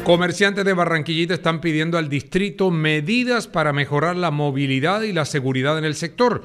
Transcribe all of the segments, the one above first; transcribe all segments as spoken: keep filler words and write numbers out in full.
Comerciantes de Barranquillita están pidiendo al distrito medidas para mejorar la movilidad y la seguridad en el sector.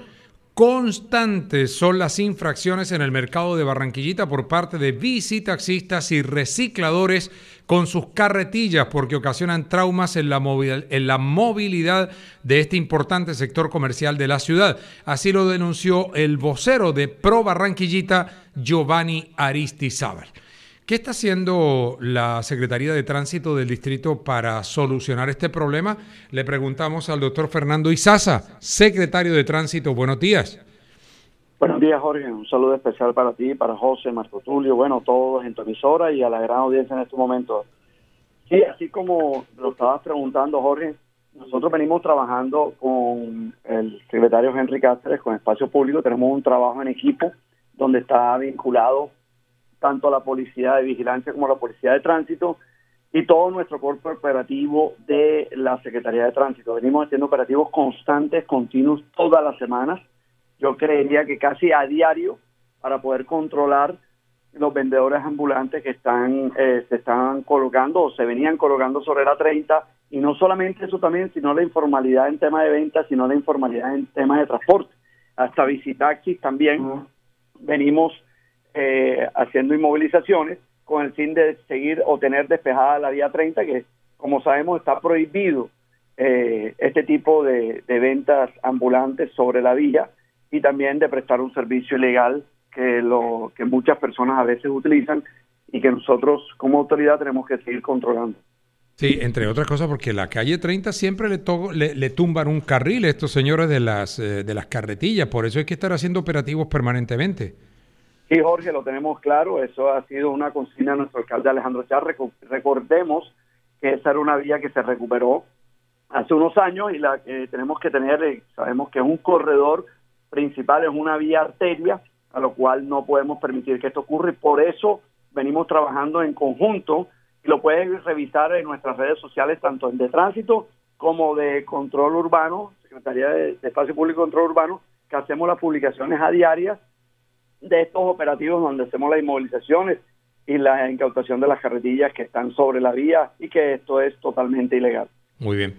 Constantes son las infracciones en el mercado de Barranquillita por parte de bicitaxistas y recicladores con sus carretillas porque ocasionan traumas en la, movilidad, en la movilidad de este importante sector comercial de la ciudad. Así lo denunció el vocero de Pro Barranquillita, Giovanni Aristizábal. ¿Qué está haciendo la Secretaría de Tránsito del Distrito para solucionar este problema? Le preguntamos al doctor Fernando Izaza, secretario de Tránsito. Buenos días. Buenos días, Jorge. Un saludo especial para ti, para José, Marco Tulio, bueno, todos en tu emisora y a la gran audiencia en este momento. Sí, así como lo estabas preguntando, Jorge, nosotros venimos trabajando con el secretario Henry Cáceres, con Espacio Público. Tenemos un trabajo en equipo donde está vinculado tanto a la Policía de Vigilancia como a la Policía de Tránsito y todo nuestro cuerpo operativo de la Secretaría de Tránsito. Venimos haciendo operativos constantes, continuos, todas las semanas. Yo creería que casi a diario para poder controlar los vendedores ambulantes que están eh, se están colocando o se venían colocando sobre la treinta, y no solamente eso también, sino la informalidad en tema de ventas, sino la informalidad en temas de transporte. Hasta visitaxis también uh-huh. venimos Eh, haciendo inmovilizaciones con el fin de seguir o tener despejada la vía treinta, que como sabemos está prohibido eh, este tipo de, de ventas ambulantes sobre la vía, y también de prestar un servicio ilegal que lo que muchas personas a veces utilizan y que nosotros como autoridad tenemos que seguir controlando. Sí, entre otras cosas porque la calle treinta siempre le, to- le, le tumban un carril a estos señores de las, eh, de las carretillas, por eso hay que estar haciendo operativos permanentemente. Sí, Jorge, lo tenemos claro. Eso ha sido una consigna de nuestro alcalde Alejandro Char. Recordemos que esa era una vía que se recuperó hace unos años y la que tenemos que tener, sabemos que es un corredor principal, es una vía arteria, a lo cual no podemos permitir que esto ocurra, y por eso venimos trabajando en conjunto, y lo puedes revisar en nuestras redes sociales, tanto en de tránsito como de control urbano, Secretaría de, de Espacio Público y Control Urbano, que hacemos las publicaciones a diarias de estos operativos donde hacemos las inmovilizaciones y la incautación de las carretillas que están sobre la vía, y que esto es totalmente ilegal. Muy bien.